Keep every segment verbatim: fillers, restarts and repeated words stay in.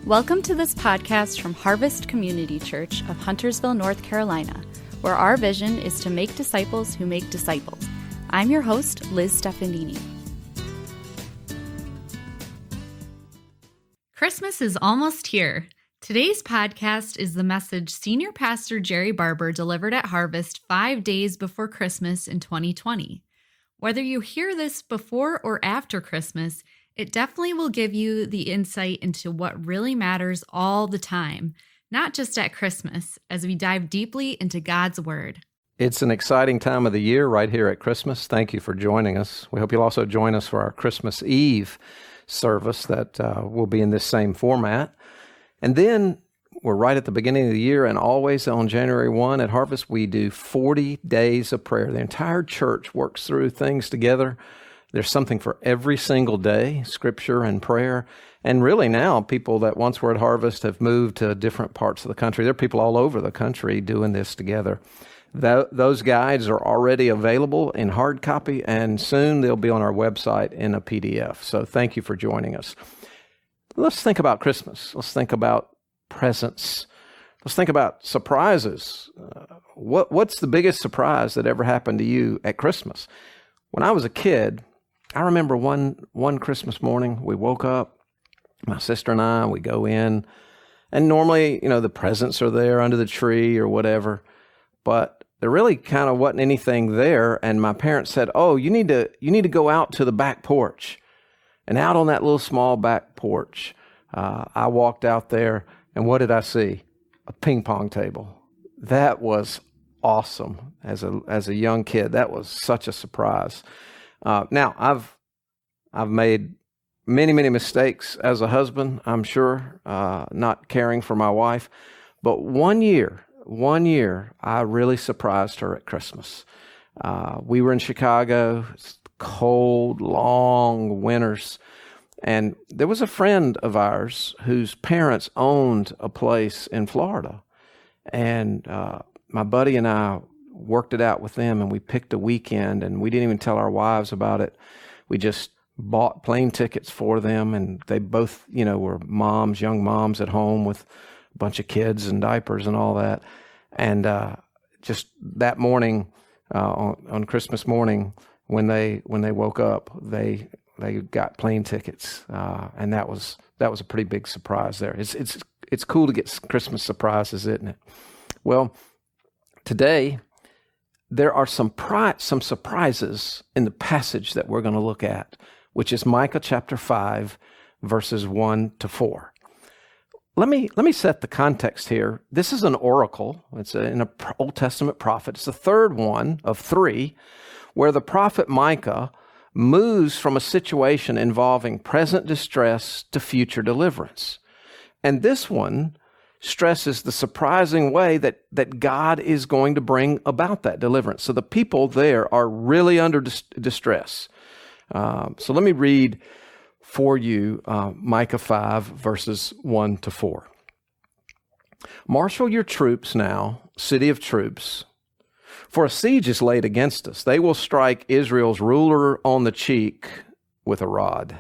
Welcome to this podcast from Harvest Community Church of Huntersville, North Carolina, where our vision is to make disciples who make disciples. I'm your host, Liz Stefanini. Christmas is almost here. Today's podcast is the message Senior Pastor Jerry Barber delivered at Harvest five days before Christmas in twenty twenty. Whether you hear this before or after Christmas, it definitely will give you the insight into what really matters all the time, not just at Christmas, as we dive deeply into God's Word. It's an exciting time of the year right here at Christmas. Thank you for joining us. We hope you'll also join us for our Christmas Eve service that uh, will be in this same format. And then we're right at the beginning of the year, and always on January first at Harvest, we do forty days of prayer. The entire church works through things together. There's something for every single day, scripture and prayer. And really now, people that once were at Harvest have moved to different parts of the country. There are people all over the country doing this together. Th- those guides are already available in hard copy, and soon they'll be on our website in a P D F. So thank you for joining us. Let's think about Christmas. Let's think about presents. Let's think about surprises. Uh, what What's the biggest surprise that ever happened to you at Christmas? When I was a kid, I remember one one Christmas morning, we woke up, my sister and I, we go in, and normally, you know, the presents are there under the tree or whatever, but there really kind of wasn't anything there, and my parents said, oh, you need to you need to go out to the back porch. And out on that little small back porch, uh, I walked out there, and what did I see? A ping pong table. That was awesome as a as a young kid. That was such a surprise. Uh, now, I've I've made many, many mistakes as a husband, I'm sure, uh, not caring for my wife. But one year, one year, I really surprised her at Christmas. Uh, we were in Chicago, cold, long winters, and there was a friend of ours whose parents owned a place in Florida. And uh, my buddy and I worked it out with them, and we picked a weekend, and we didn't even tell our wives about it. We just bought plane tickets for them, and they both, you know, were moms, young moms at home with a bunch of kids and diapers and all that. And uh, just that morning, uh, on, on Christmas morning, when they when they woke up, they they got plane tickets, uh, and that was that was a pretty big surprise there. It's it's it's cool to get Christmas surprises, isn't it? Well, today, there are some pri- some surprises in the passage that we're going to look at, which is Micah chapter five, verses one to four. Let me let me set the context here. This is an oracle. It's a, in an Old Testament prophet. It's the third one of three, where the prophet Micah moves from a situation involving present distress to future deliverance. And this one stresses the surprising way that, that God is going to bring about that deliverance. So the people there are really under dis- distress. Um, so let me read for you uh, Micah five, verses one to four. Marshal your troops now, city of troops, for a siege is laid against us. They will strike Israel's ruler on the cheek with a rod.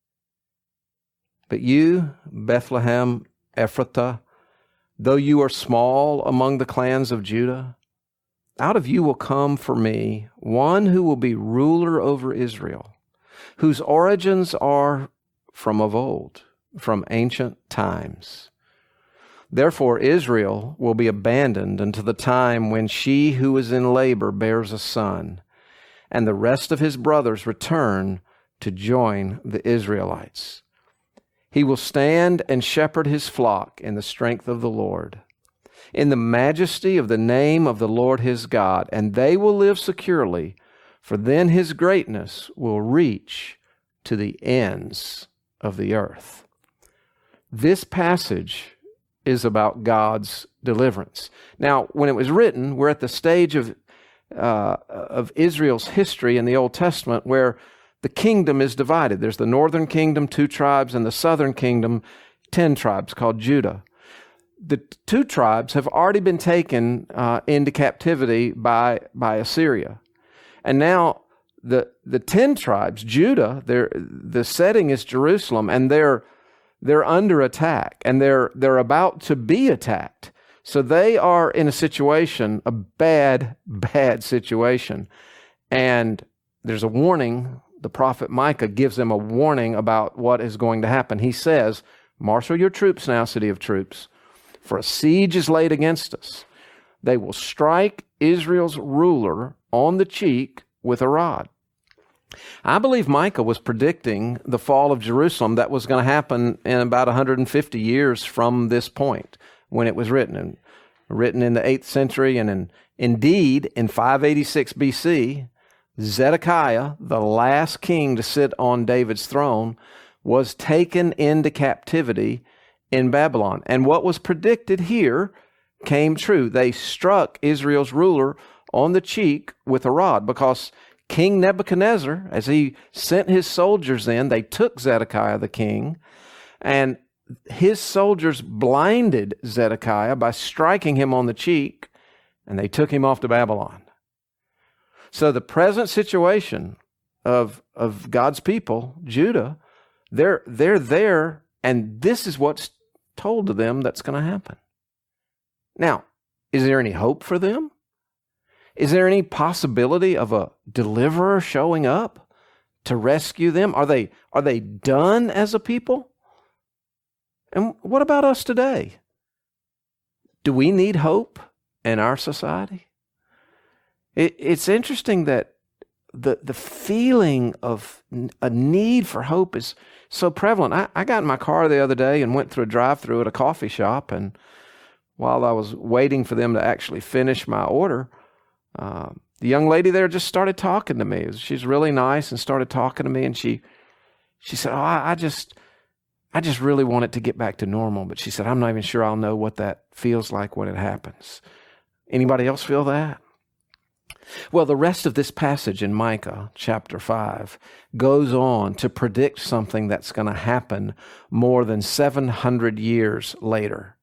But you, Bethlehem Ephrathah, though you are small among the clans of Judah, out of you will come for me one who will be ruler over Israel, whose origins are from of old, from ancient times. Therefore Israel will be abandoned until the time when she who is in labor bears a son, and the rest of his brothers return to join the Israelites. He will stand and shepherd his flock in the strength of the Lord, in the majesty of the name of the Lord his God, and they will live securely, for then his greatness will reach to the ends of the earth. This passage is about God's deliverance. Now, when it was written, we're at the stage of uh, of Israel's history in the Old Testament where the kingdom is divided. There's the northern kingdom, two tribes, and the southern kingdom, ten tribes called Judah. The two tribes have already been taken uh, into captivity by, by Assyria. And now the the ten tribes, Judah, the setting is Jerusalem, and they're They're under attack, and they're they're about to be attacked. So they are in a situation, a bad, bad situation. And there's a warning. The prophet Micah gives them a warning about what is going to happen. He says, marshal your troops now, city of troops, for a siege is laid against us. They will strike Israel's ruler on the cheek with a rod. I believe Micah was predicting the fall of Jerusalem that was going to happen in about one hundred fifty years from this point when it was written, and written in the eighth century. And in, indeed, in five eighty-six B C, Zedekiah, the last king to sit on David's throne, was taken into captivity in Babylon. And what was predicted here came true. They struck Israel's ruler on the cheek with a rod, because King Nebuchadnezzar, as he sent his soldiers in, they took Zedekiah the king, and his soldiers blinded Zedekiah by striking him on the cheek, and they took him off to Babylon. So the present situation of, of God's people, Judah, they're, they're there, and this is what's told to them that's going to happen. Now, is there any hope for them? Is there any possibility of a deliverer showing up to rescue them? Are they, are they done as a people? And what about us today? Do we need hope in our society? It, it's interesting that the, the feeling of a need for hope is so prevalent. I, I got in my car the other day and went through a drive-through at a coffee shop, and while I was waiting for them to actually finish my order, uh, the young lady there just started talking to me. She's really nice and started talking to me, and she she said, oh, I, I just... I just really want it to get back to normal. But she said, I'm not even sure I'll know what that feels like when it happens. Anybody else feel that? Well, the rest of this passage in Micah chapter five goes on to predict something that's going to happen more than seven hundred years later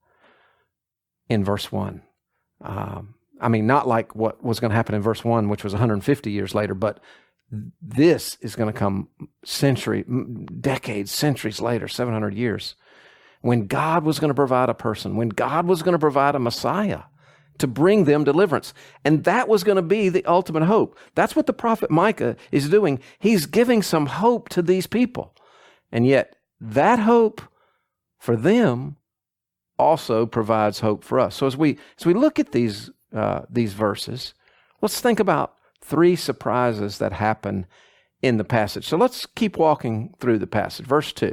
in verse one. Um, I mean, not like what was going to happen in verse one, which was one hundred fifty years later, but this is going to come century, decades, centuries later, seven hundred years, when God was going to provide a person, when God was going to provide a Messiah to bring them deliverance. And that was going to be the ultimate hope. That's what the prophet Micah is doing. He's giving some hope to these people. And yet that hope for them also provides hope for us. So as we as we look at these uh, these verses, let's think about three surprises that happen in the passage. So let's keep walking through the passage. Verse two.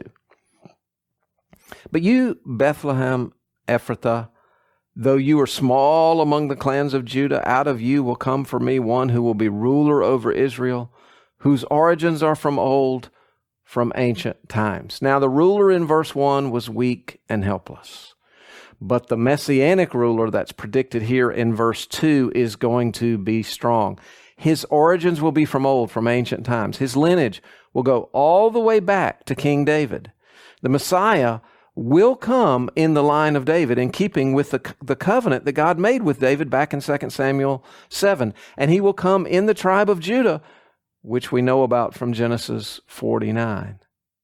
But you, Bethlehem Ephrathah, though you are small among the clans of Judah, out of you will come for me one who will be ruler over Israel, whose origins are from old, from ancient times. Now the ruler in verse one was weak and helpless. But the messianic ruler that's predicted here in verse two is going to be strong. His origins will be from old, from ancient times. His lineage will go all the way back to King David. The Messiah will come in the line of David, in keeping with the, the covenant that God made with David back in Second Samuel seven. And he will come in the tribe of Judah, which we know about from Genesis forty-nine.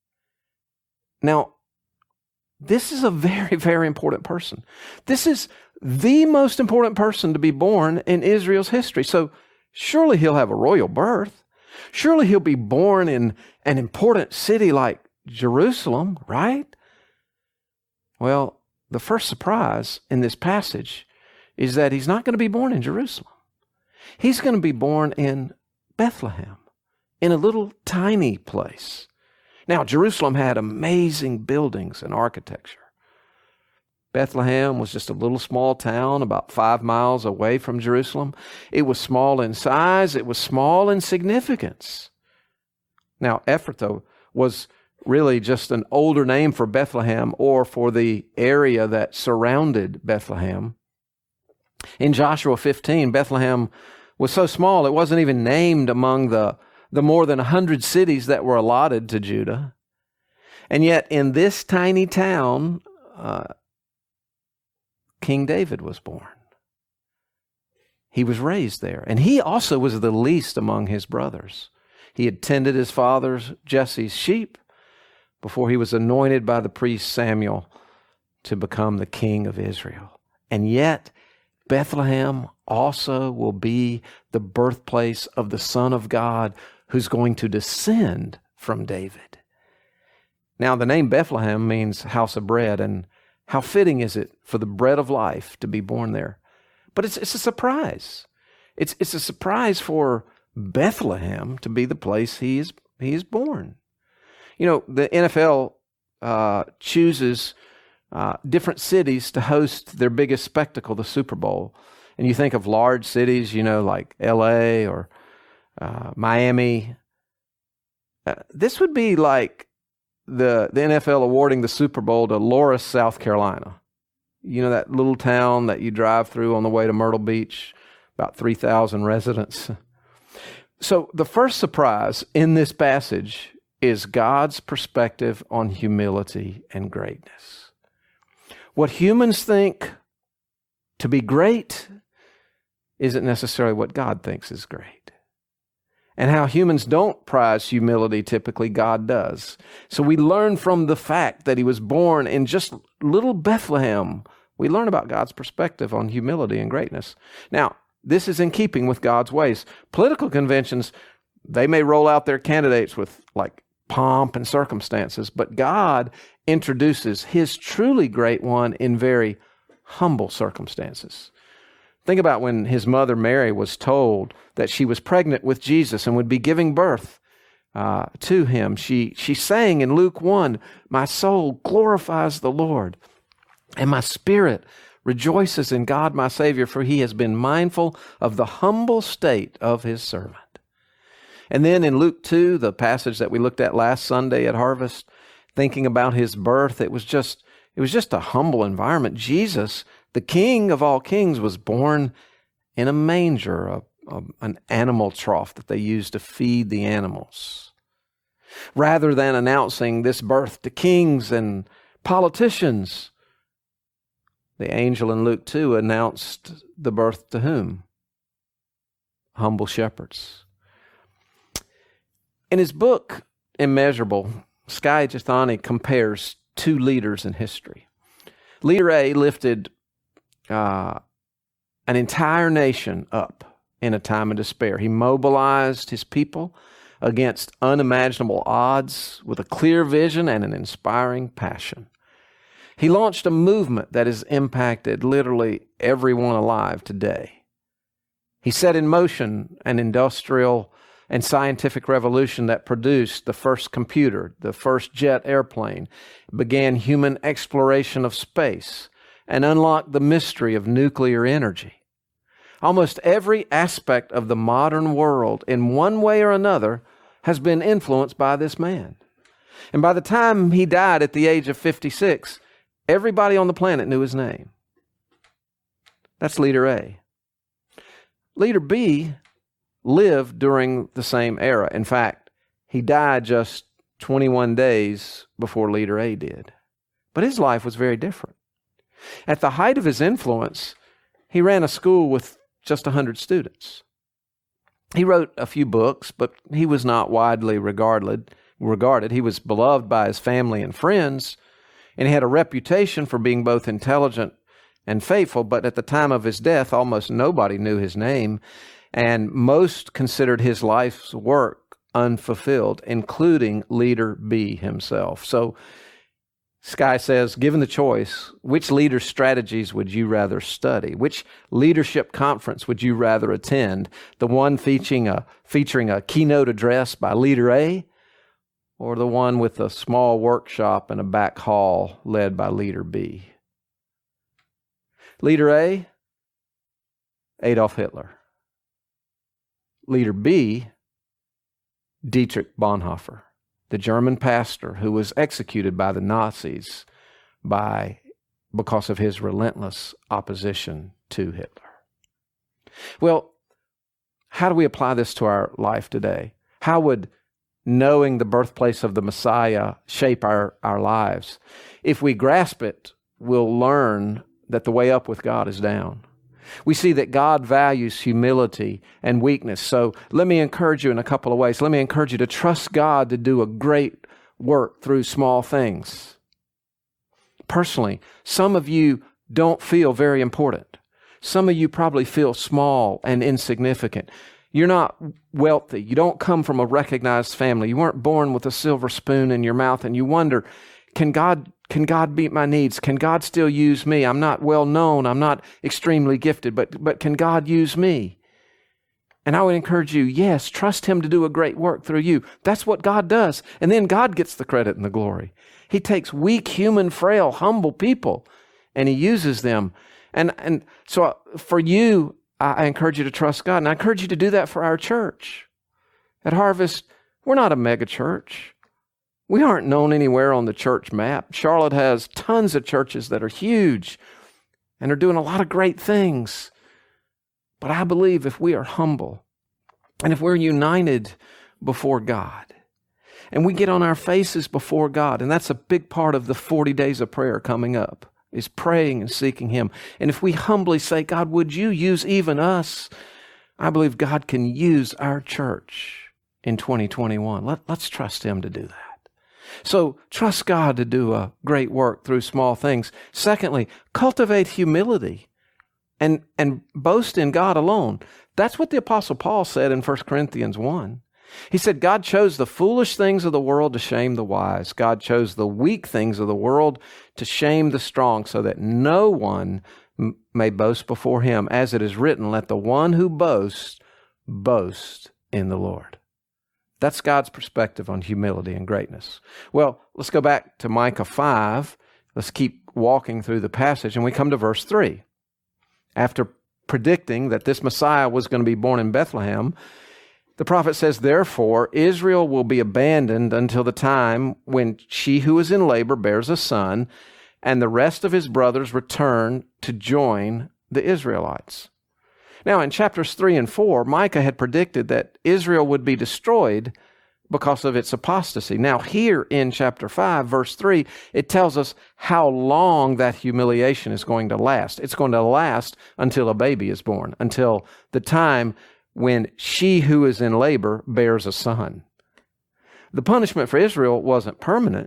Now, this is a very, very important person. This is the most important person to be born in Israel's history. So surely he'll have a royal birth. Surely he'll be born in an important city like Jerusalem, right? Well, the first surprise in this passage is that he's not going to be born in Jerusalem. He's going to be born in Bethlehem, in a little tiny place. Now, Jerusalem had amazing buildings and architecture. Bethlehem was just a little small town about five miles away from Jerusalem. It was small in size. It was small in significance. Now, Ephrathah was really just an older name for Bethlehem, or for the area that surrounded Bethlehem. In Joshua fifteen, Bethlehem was so small it wasn't even named among the, the more than one hundred cities that were allotted to Judah. And yet in this tiny town, uh, King David was born. He was raised there, and he also was the least among his brothers. He had tended his father's, Jesse's, sheep, before he was anointed by the priest Samuel to become the king of Israel. And yet, Bethlehem also will be the birthplace of the Son of God who's going to descend from David. Now, the name Bethlehem means house of bread, and how fitting is it for the bread of life to be born there? But it's, it's a surprise. It's, it's a surprise for Bethlehem to be the place he is, he is born. You know, the N F L uh, chooses uh, different cities to host their biggest spectacle, the Super Bowl. And you think of large cities, you know, like L A or uh, Miami. Uh, this would be like the, the N F L awarding the Super Bowl to Loris, South Carolina. You know, that little town that you drive through on the way to Myrtle Beach, about three thousand residents. So the first surprise in this passage is God's perspective on humility and greatness. What humans think to be great isn't necessarily what God thinks is great. And how humans don't prize humility, typically God does. So we learn from the fact that he was born in just little Bethlehem. We learn about God's perspective on humility and greatness. Now, this is in keeping with God's ways. Political conventions, they may roll out their candidates with like pomp and circumstances, but God introduces his truly great one in very humble circumstances. Think about when his mother Mary was told that she was pregnant with Jesus and would be giving birth uh, to him. She, she sang in Luke one, "My soul glorifies the Lord, and my spirit rejoices in God my Savior, for he has been mindful of the humble state of his servant." And then in Luke two, the passage that we looked at last Sunday at Harvest, thinking about his birth, it was just it was just a humble environment. Jesus, the King of all kings, was born in a manger, a, a, an animal trough that they used to feed the animals. Rather than announcing this birth to kings and politicians, the angel in Luke two announced the birth to whom? Humble shepherds. In his book, Immeasurable, Skye Jethani compares two leaders in history. Leader A lifted uh, an entire nation up in a time of despair. He mobilized his people against unimaginable odds with a clear vision and an inspiring passion. He launched a movement that has impacted literally everyone alive today. He set in motion an industrial and scientific revolution that produced the first computer, the first jet airplane, began human exploration of space, and unlocked the mystery of nuclear energy. Almost every aspect of the modern world, in one way or another, has been influenced by this man. And by the time he died at the age of fifty-six, everybody on the planet knew his name. That's Leader A. Leader B lived during the same era. In fact, he died just twenty-one days before Leader A did. But his life was very different. At the height of his influence, he ran a school with just one hundred students. He wrote a few books, but he was not widely regarded. regarded. He was beloved by his family and friends, and he had a reputation for being both intelligent and faithful, but at the time of his death, almost nobody knew his name, and most considered his life's work unfulfilled, including Leader B himself. So Skye says, given the choice, which leader strategies would you rather study? Which leadership conference would you rather attend? The one featuring a, featuring a keynote address by Leader A, or the one with a small workshop in a back hall led by Leader B? Leader A, Adolf Hitler. Leader B, Dietrich Bonhoeffer, the German pastor who was executed by the Nazis by because of his relentless opposition to Hitler. Well, how do we apply this to our life today? How would knowing the birthplace of the Messiah shape our, our lives? If we grasp it, we'll learn that the way up with God is down. We see that God values humility and weakness. So let me encourage you in a couple of ways. Let me encourage you to trust God to do a great work through small things. Personally, some of you don't feel very important. Some of you probably feel small and insignificant. You're not wealthy. You don't come from a recognized family. You weren't born with a silver spoon in your mouth, and you wonder, can God, can God meet my needs? Can God still use me? I'm not well known. I'm not extremely gifted, but, but can God use me? And I would encourage you, yes, trust Him to do a great work through you. That's what God does. And then God gets the credit and the glory. He takes weak, human, frail, humble people, and He uses them. And, and so for you, I encourage you to trust God. And I encourage you to do that for our church. At Harvest, we're not a mega church. We aren't known anywhere on the church map. Charlotte has tons of churches that are huge and are doing a lot of great things. But I believe if we are humble and if we're united before God and we get on our faces before God, and that's a big part of the forty days of prayer coming up, is praying and seeking Him. And if we humbly say, God, would you use even us? I believe God can use our church in twenty twenty-one. Let, let's trust Him to do that. So trust God to do a great work through small things. Secondly, cultivate humility and, and boast in God alone. That's what the Apostle Paul said in First Corinthians one. He said, God chose the foolish things of the world to shame the wise. God chose the weak things of the world to shame the strong, so that no one m- may boast before Him. As it is written, let the one who boasts, boast in the Lord. That's God's perspective on humility and greatness. Well, let's go back to Micah five. Let's keep walking through the passage, and we come to verse three. After predicting that this Messiah was going to be born in Bethlehem, the prophet says, therefore, Israel will be abandoned until the time when she who is in labor bears a son, and the rest of his brothers return to join the Israelites. Now, in chapters three and four, Micah had predicted that Israel would be destroyed because of its apostasy. Now, here in chapter five, verse three, it tells us how long that humiliation is going to last. It's going to last until a baby is born, until the time when she who is in labor bears a son. The punishment for Israel wasn't permanent,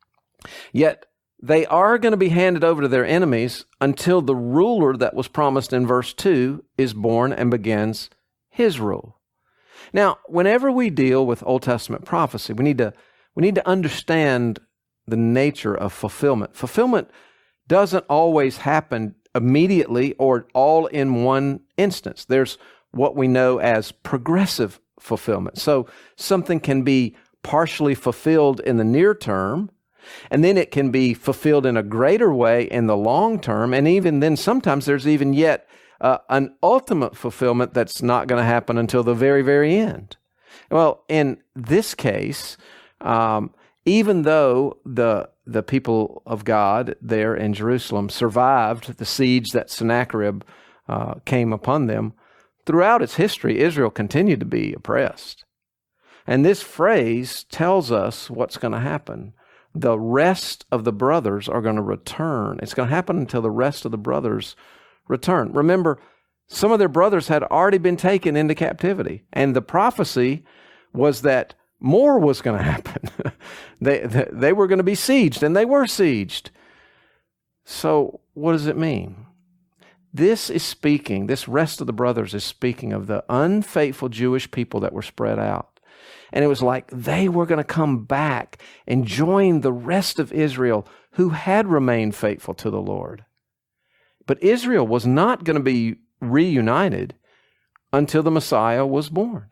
yet they are going to be handed over to their enemies until the ruler that was promised in verse two is born and begins his rule. Now, whenever we deal with Old Testament prophecy, we need to, we need to understand the nature of fulfillment. Fulfillment doesn't always happen immediately or all in one instance. There's what we know as progressive fulfillment. So something can be partially fulfilled in the near term, and then it can be fulfilled in a greater way in the long term, and even then sometimes there's even yet uh, an ultimate fulfillment that's not going to happen until the very, very end. Well, in this case, um, even though the the people of God there in Jerusalem survived the siege that Sennacherib uh, came upon them, throughout its history, Israel continued to be oppressed. And this phrase tells us what's going to happen. The rest of the brothers are going to return. It's going to happen until the rest of the brothers return. Remember, some of their brothers had already been taken into captivity, and the prophecy was that more was going to happen. they, they, they were going to be sieged, and they were sieged. So what does it mean? This is speaking, this rest of the brothers is speaking of the unfaithful Jewish people that were spread out. And it was like they were going to come back and join the rest of Israel who had remained faithful to the Lord. But Israel was not going to be reunited until the Messiah was born.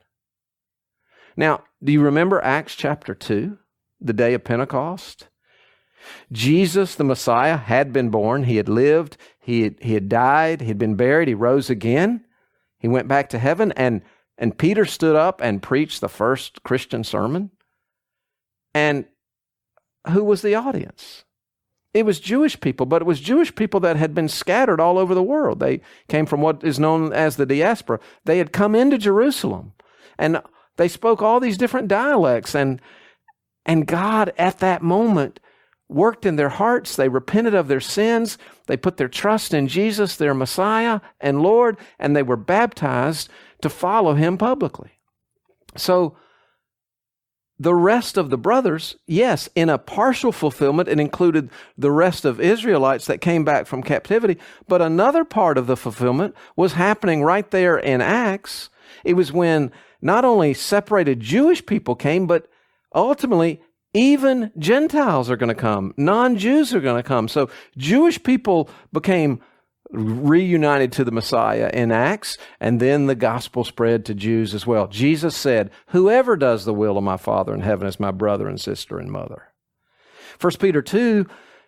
Now, do you remember Acts chapter two, the day of Pentecost? Jesus, the Messiah, had been born. He had lived. He had, he had died. He had been buried. He rose again. He went back to heaven, and, and Peter stood up and preached the first Christian sermon. And who was the audience? It was Jewish people, but it was Jewish people that had been scattered all over the world. They came from what is known as the diaspora. They had come into Jerusalem, and they spoke all these different dialects, and, and God at that moment worked in their hearts. They repented of their sins. They put their trust in Jesus, their Messiah and Lord, and they were baptized to follow Him publicly. So the rest of the brothers, yes, in a partial fulfillment, it included the rest of Israelites that came back from captivity. But another part of the fulfillment was happening right there in Acts. It was when not only separated Jewish people came, but ultimately even Gentiles are going to come. Non-Jews are going to come. So Jewish people became reunited to the Messiah in Acts, and then the gospel spread to Jews as well. Jesus said, whoever does the will of my Father in heaven is my brother and sister and mother. First Peter two,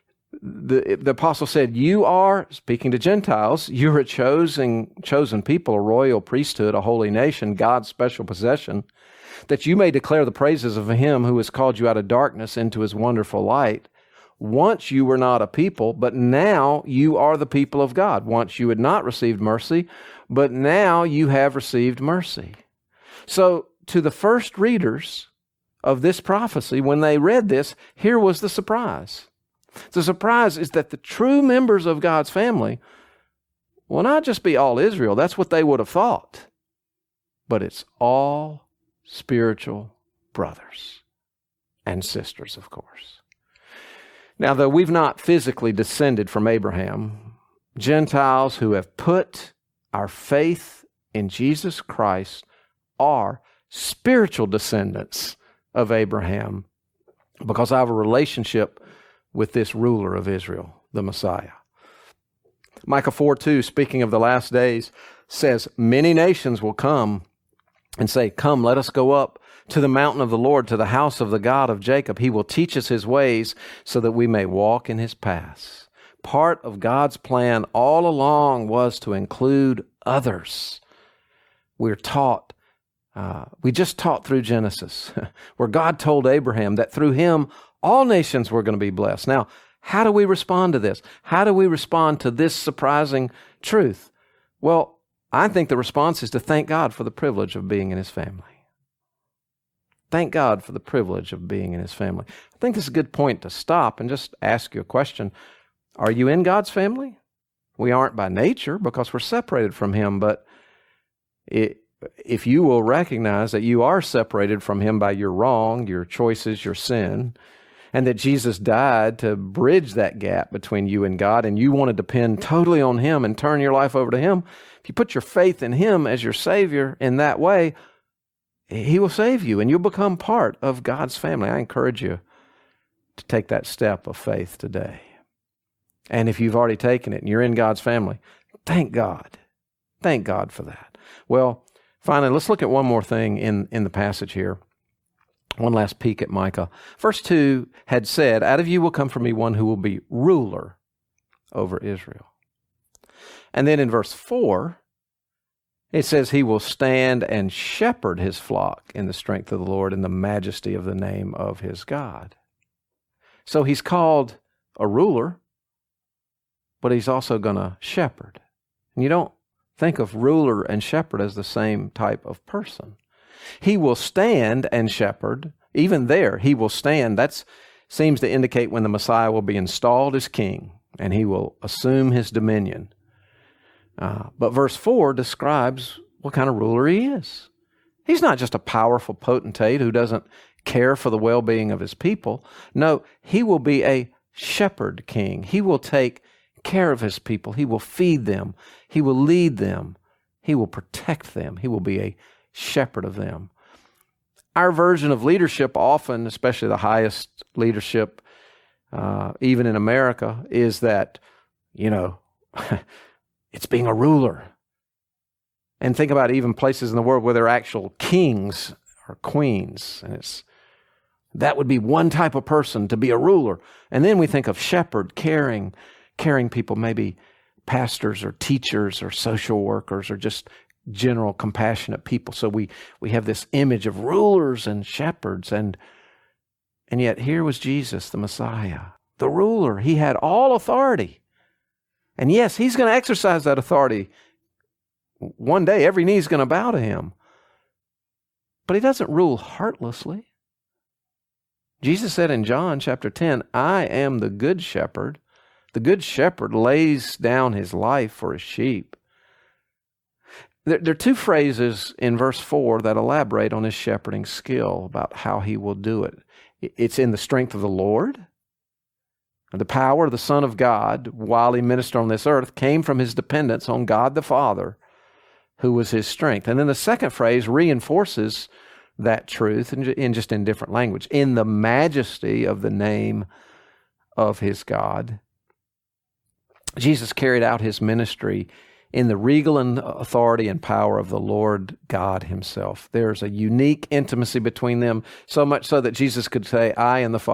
the, the apostle said, you are, speaking to Gentiles, you're a chosen, chosen people, a royal priesthood, a holy nation, God's special possession, that you may declare the praises of him who has called you out of darkness into his wonderful light. Once you were not a people, but now you are the people of God. Once you had not received mercy, but now you have received mercy. So to the first readers of this prophecy, when they read this, here was the surprise. The surprise is that the true members of God's family will not just be all Israel. That's what they would have thought. But it's all spiritual brothers and sisters, of course. Now, though we've not physically descended from Abraham, Gentiles who have put our faith in Jesus Christ are spiritual descendants of Abraham because I have a relationship with this ruler of Israel, the Messiah. Micah four two, speaking of the last days, says, many nations will come and say, come, let us go up to the mountain of the Lord, to the house of the God of Jacob. He will teach us his ways so that we may walk in his paths. Part of God's plan all along was to include others. We're taught, uh, we just taught through Genesis, where God told Abraham that through him, all nations were going to be blessed. Now, how do we respond to this? How do we respond to this surprising truth? Well, I think the response is to thank God for the privilege of being in his family. Thank God for the privilege of being in his family. I think this is a good point to stop and just ask you a question. Are you in God's family? We aren't by nature because we're separated from him, but it, if you will recognize that you are separated from him by your wrong, your choices, your sin, and that Jesus died to bridge that gap between you and God, and you want to depend totally on him and turn your life over to him, if you put your faith in him as your Savior in that way, he will save you and you'll become part of God's family. I encourage you to take that step of faith today. And if you've already taken it and you're in God's family, thank God. Thank God for that. Well, finally, let's look at one more thing in, in the passage here. One last peek at Micah. Verse two had said, out of you will come from me one who will be ruler over Israel. And then in verse four, it says he will stand and shepherd his flock in the strength of the Lord and the majesty of the name of his God. So he's called a ruler, but he's also going to shepherd. And you don't think of ruler and shepherd as the same type of person. He will stand and shepherd. Even there, he will stand. That seems to indicate when the Messiah will be installed as king and he will assume his dominion. Uh, but verse four describes what kind of ruler he is. He's not just a powerful potentate who doesn't care for the well-being of his people. No, he will be a shepherd king. He will take care of his people. He will feed them. He will lead them. He will protect them. He will be a shepherd of them. Our version of leadership often, especially the highest leadership, uh, even in America, is that, you know, it's being a ruler. And think about even places in the world where there are actual kings or queens. And it's that would be one type of person to be a ruler. And then we think of shepherd, caring, caring people, maybe pastors or teachers or social workers or just general compassionate people. So we, we have this image of rulers and shepherds. And, and yet here was Jesus, the Messiah, the ruler. He had all authority. And yes, he's going to exercise that authority. One day, every knee is going to bow to him. But he doesn't rule heartlessly. Jesus said in John chapter ten, I am the good shepherd. The good shepherd lays down his life for his sheep. There, there are two phrases in verse four that elaborate on his shepherding skill about how he will do it. It's in the strength of the Lord. The power of the Son of God, while he ministered on this earth, came from his dependence on God the Father, who was his strength. And then the second phrase reinforces that truth in, in just in different language. In the majesty of the name of his God. Jesus carried out his ministry in the regal and authority and power of the Lord God himself. There's a unique intimacy between them, so much so that Jesus could say, I and the Father